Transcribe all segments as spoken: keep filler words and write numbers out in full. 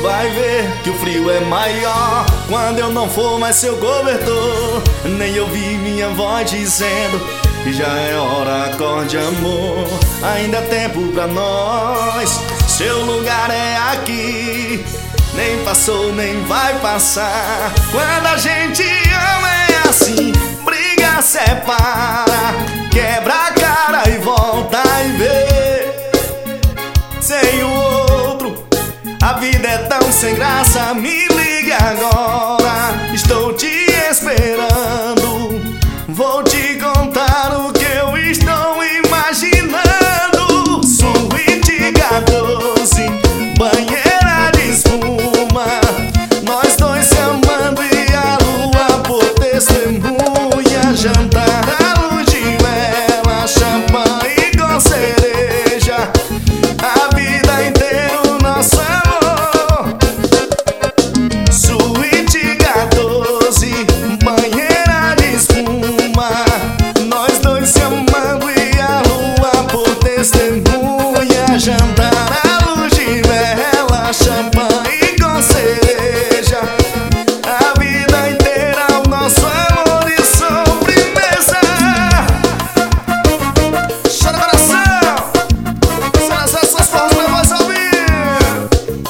vai ver que o frio é maior quando eu não for mais seu cobertor. Nem ouvi minha voz dizendo que já é hora, acorde amor. Ainda é tempo pra nós, seu lugar é aqui. Nem passou, nem vai passar. Quando a gente ama é assim, briga, separa, quebra a cara e volta e vê. Sem o outro, a vida é tão sem graça. Me liga agora, estou te esperando. Vou te contar o que eu estou imaginando. Suíte catorze, banheira de espuma, nós dois se amando e a lua por testemunha. Jantar à luz de vela, champanhe com cereja, a vida inteira o nosso amor. Suíte catorze, banheira de espuma, nós dois se amando e a lua por testemunha. Jantar à luz de vela, champanhe com cereja, a vida inteira o nosso amor e sobremesa. Chora coração, será essas suas formas pra voz ouvir.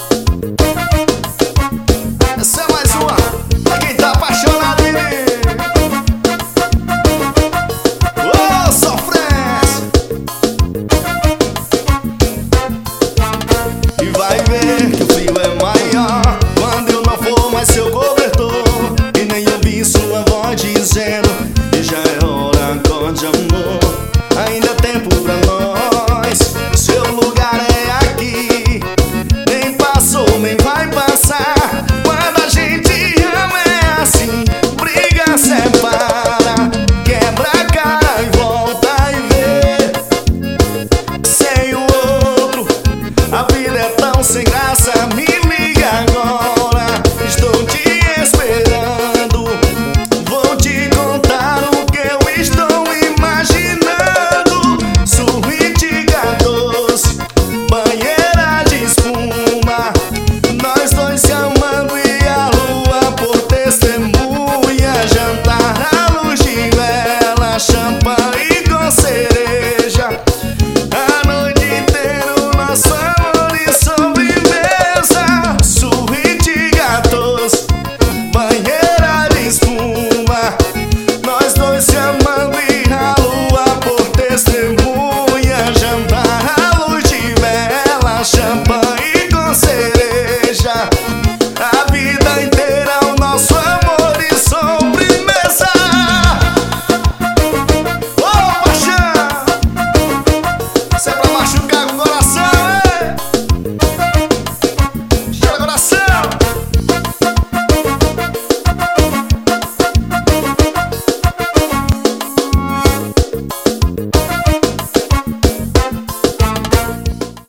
Essa é mais uma pra quem tá apaixonado em mim. Ô, sofrência! E vai ver